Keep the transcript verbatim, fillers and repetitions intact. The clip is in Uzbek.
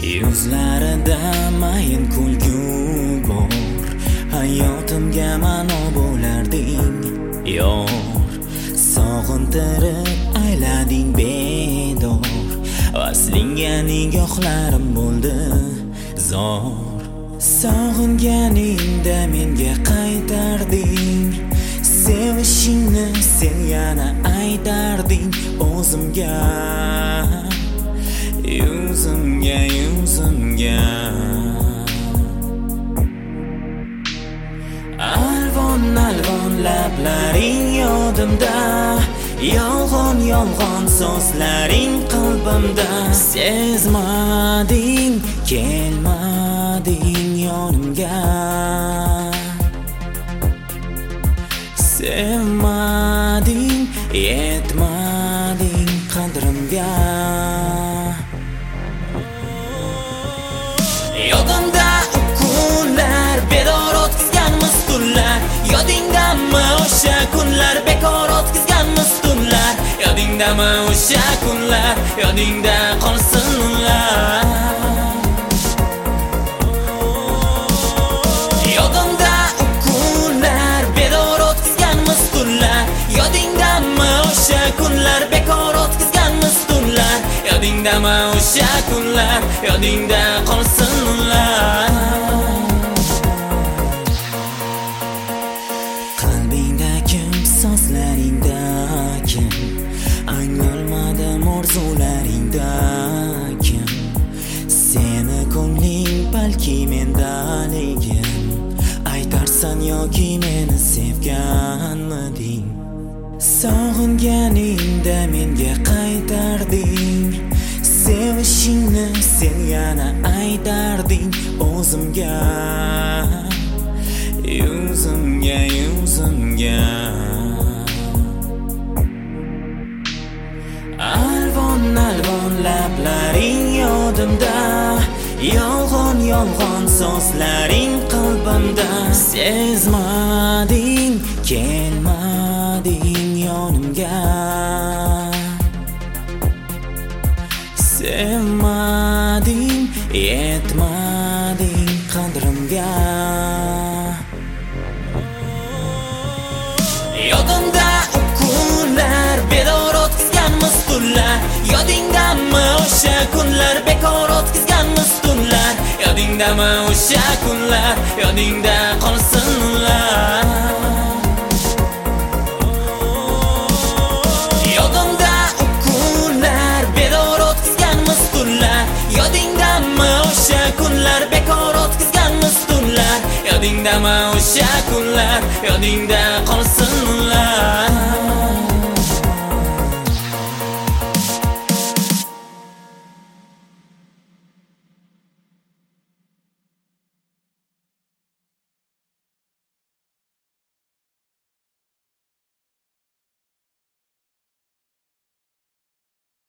Yuzlarida mayin kulgu bor, hayotimga ma'no bo'larding yor. Sog'intirib aylading bedor, vaslingga nigohlarim bo'ldi zor. Sog'inganingda menga qaytarding, sevishingni sen yana aytarding o'zimga, yuzimga yuzimga. Alvon alvon lablaring yodimda, yolg'on yolg'on so'zlaring qalbimda. Sezmading, kelmading yonimga, sevmading, yetmading qadrimga. Yodimda u kunlar, bedor o'tkazganmiz tunlar. Yodingdami o'sha kunlar, bekor o'tkazganmiz tunlar. Yodingdami o'sha kunlar, yodingda qolsin ular. Yodimda u kunlar, bedor o'tkazganmiz tunlar. Yodingdami o'sha kunlar, bekor o'tkazganmiz tunlar. Yodingdami o'sha kunlar, yodingda qolsin ular. Qalbingda kim, so'zlaringda kim, anglolmadim orzularingda kim. Seni ko'ngling balki mendaligim, aytarsan yoki meni sevganmiding. Sog'inganingda menga qaytarding, sevishingni sen yana aytarding o'zimga, yuzimga yuzimga. Alvon alvon lablaring yodimda, yolg'on yolg'on so'zlaring qalbimda. Sezmading, kelmading yonimga, sevmading, yetmading qadrimga. Yodimda u kunlar, bedor o'tkazganmiz tunlar. Yodingdami o'sha kunlar, bekor o'tkazganmiz tunlar. Yodingdami o'sha kunlar, yodingda qolsin ular. Yodimda u kunlar, bedor o'tkazganmiz tunlar. Yodingdami o'sha kunlar, bekor o'tkazganmiz tunlar. Yodingdami o'sha kunlar, yodingda qolsin ular.